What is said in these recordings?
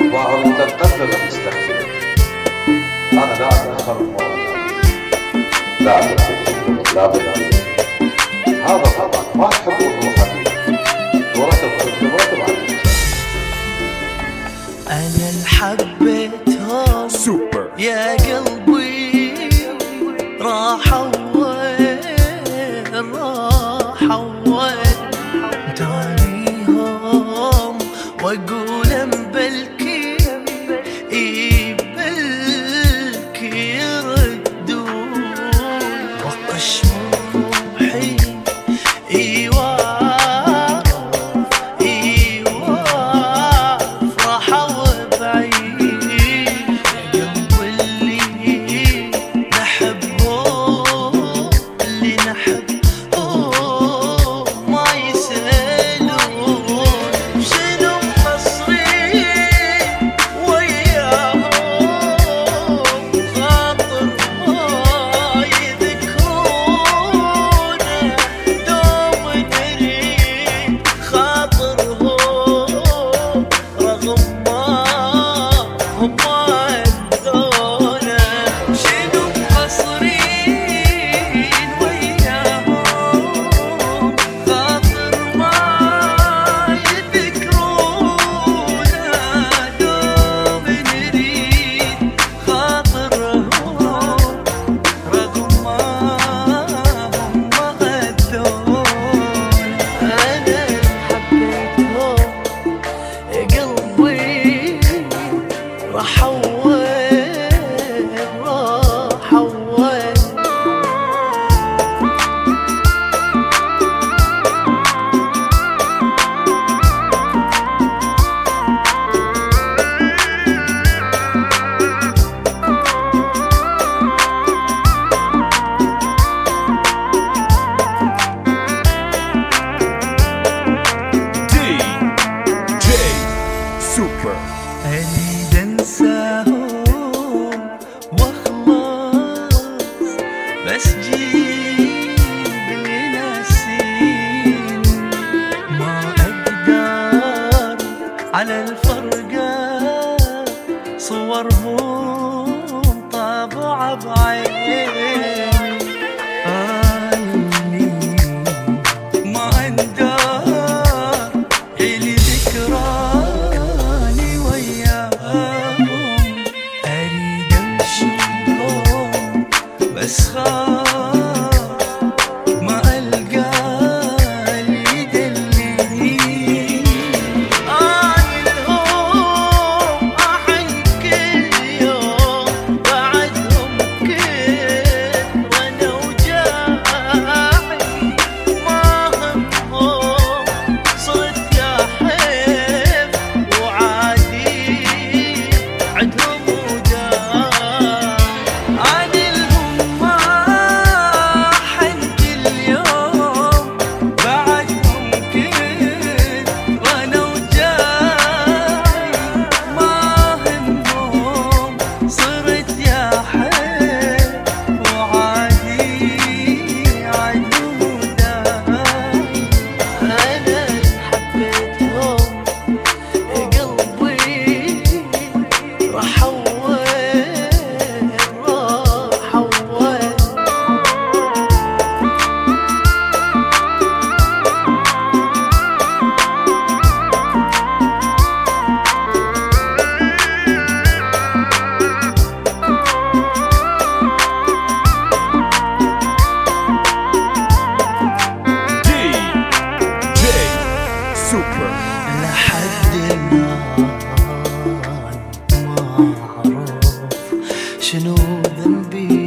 ظاهر أنت تقدر المستخدم. أنا لا أتأخر مرة، لا أتأخر، لا بد. هذا طبعا ما تحبون هو حبيبي ورثة عليك. أنا اللي حبيتهم سوبر يا قلبي، راحوا وين راحوا وين، تانيهم وأقول مبلكي بلكي يردون، وقش روحي أريد أنساهم وأخلص، بس جيب ناسين، ما أقدر على الفرقة، صورهم طابعة بعيني، ما أقدر إلي ذكراني وياهم، أريد أمشيهم بس خاف ما ألقى اللي يدلني، لهم أحن كل يوم بعدهم كل وأنا وجاعي، ما همهم صرت يا حيف وعادي عدهم وداعي، عادلهم ما حن كل يوم بعدهم كل وأنا وجاعي، ما همهم صرت يا حيف وعادي عدهم وداعي. أنا حبيتهم قلبي، راحوا وين راحوا وين. دي جي سوبر. لحد الآن ما أعرف شنو ذنبي،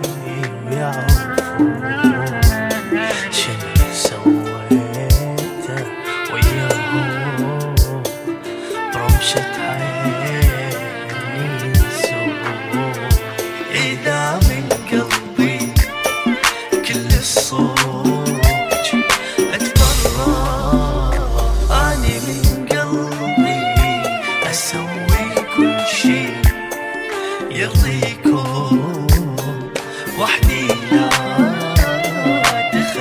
يعرفون شنو سويته وياهم، برمشة عيني سووا، إذا من قلبي كل الصوت أتبرأ، أني من قلبي أسوي كل شي يرضيكم وحدي.